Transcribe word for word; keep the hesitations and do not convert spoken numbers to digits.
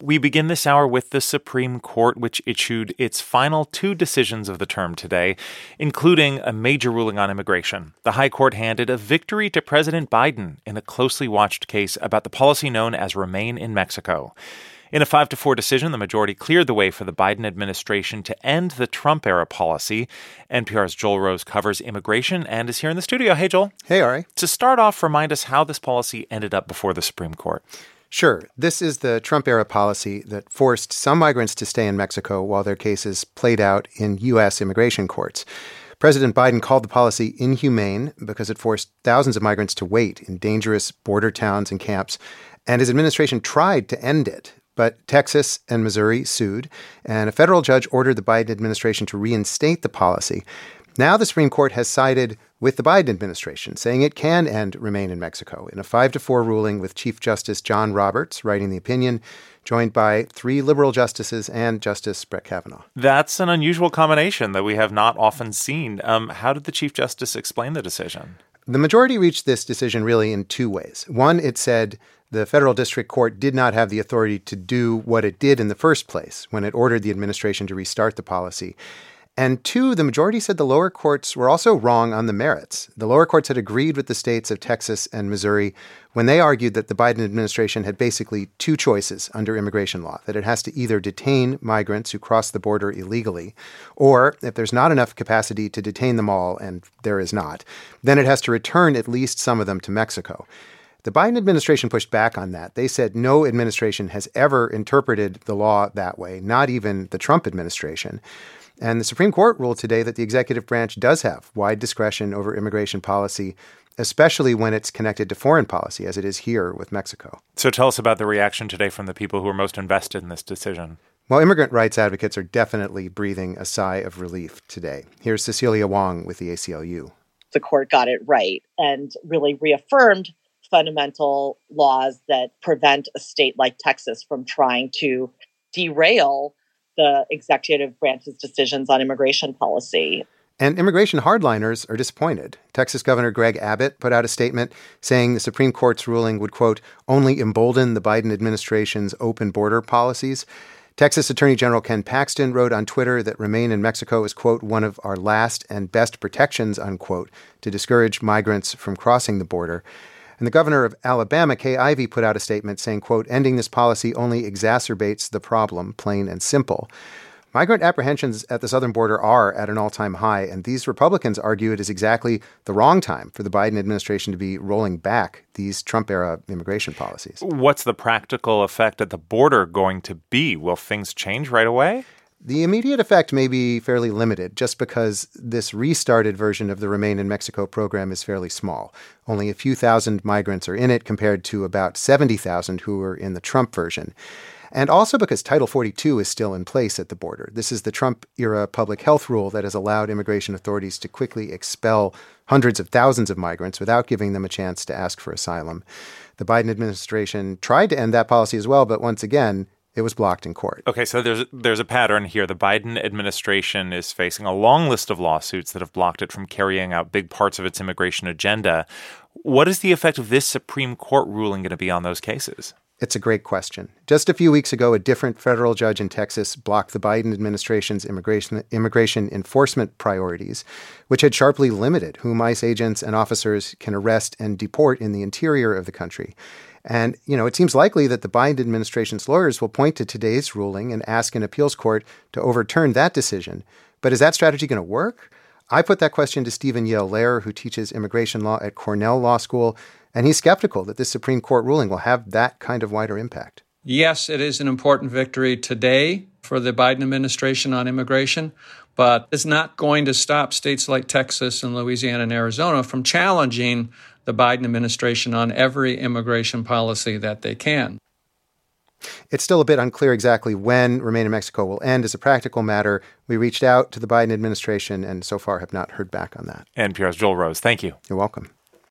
We begin this hour with the Supreme Court, which issued its final two decisions of the term today, including a major ruling on immigration. The High Court handed a victory to President Biden in a closely watched case about the policy known as Remain in Mexico. In a five to four decision, the majority cleared the way for the Biden administration to end the Trump-era policy. N P R's Joel Rose covers immigration and is here in the studio. Hey, Joel. Hey, Ari. To start off, remind us how this policy ended up before the Supreme Court. Sure. This is the Trump-era policy that forced some migrants to stay in Mexico while their cases played out in U S immigration courts. President Biden called the policy inhumane because it forced thousands of migrants to wait in dangerous border towns and camps, and his administration tried to end it. But Texas and Missouri sued, and a federal judge ordered the Biden administration to reinstate the policy. Now the Supreme Court has sided with the Biden administration, saying it can end Remain in Mexico in a five to four ruling with Chief Justice John Roberts writing the opinion, joined by three liberal justices and Justice Brett Kavanaugh. That's an unusual combination that we have not often seen. Um, how did the Chief Justice explain the decision? The majority reached this decision really in two ways. One, it said the federal district court did not have the authority to do what it did in the first place when it ordered the administration to restart the policy. And two, the majority said the lower courts were also wrong on the merits. The lower courts had agreed with the states of Texas and Missouri when they argued that the Biden administration had basically two choices under immigration law, that it has to either detain migrants who cross the border illegally, or if there's not enough capacity to detain them all, and there is not, then it has to return at least some of them to Mexico. The Biden administration pushed back on that. They said no administration has ever interpreted the law that way, not even the Trump administration. And the Supreme Court ruled today that the executive branch does have wide discretion over immigration policy, especially when it's connected to foreign policy, as it is here with Mexico. So tell us about the reaction today from the people who are most invested in this decision. Well, immigrant rights advocates are definitely breathing a sigh of relief today. Here's Cecilia Wong with the A C L U. The court got it right and really reaffirmed fundamental laws that prevent a state like Texas from trying to derail the executive branch's decisions on immigration policy. And immigration hardliners are disappointed. Texas Governor Greg Abbott put out a statement saying the Supreme Court's ruling would, quote, only embolden the Biden administration's open border policies. Texas Attorney General Ken Paxton wrote on Twitter that Remain in Mexico is, quote, one of our last and best protections, unquote, to discourage migrants from crossing the border. And the governor of Alabama, Kay Ivey, put out a statement saying, quote, ending this policy only exacerbates the problem, plain and simple. Migrant apprehensions at the southern border are at an all-time high, and these Republicans argue it is exactly the wrong time for the Biden administration to be rolling back these Trump-era immigration policies. What's the practical effect at the border going to be? Will things change right away? The immediate effect may be fairly limited just because this restarted version of the Remain in Mexico program is fairly small. Only a few thousand migrants are in it compared to about seventy thousand who were in the Trump version. And also because Title forty-two is still in place at the border. This is the Trump-era public health rule that has allowed immigration authorities to quickly expel hundreds of thousands of migrants without giving them a chance to ask for asylum. The Biden administration tried to end that policy as well, but once again, it was blocked in court. Okay, so there's there's a pattern here. The Biden administration is facing a long list of lawsuits that have blocked it from carrying out big parts of its immigration agenda. What is the effect of this Supreme Court ruling going to be on those cases? It's a great question. Just a few weeks ago, a different federal judge in Texas blocked the Biden administration's immigration immigration enforcement priorities, which had sharply limited whom ICE agents and officers can arrest and deport in the interior of the country. And, you know, it seems likely that the Biden administration's lawyers will point to today's ruling and ask an appeals court to overturn that decision. But is that strategy going to work? I put that question to Stephen Yale-Lehrer, who teaches immigration law at Cornell Law School, and he's skeptical that this Supreme Court ruling will have that kind of wider impact. Yes, it is an important victory today for the Biden administration on immigration, but it's not going to stop states like Texas and Louisiana and Arizona from challenging the Biden administration on every immigration policy that they can. It's still a bit unclear exactly when Remain in Mexico will end. As a practical matter, we reached out to the Biden administration and so far have not heard back on that. N P R's Joel Rose, thank you. You're welcome.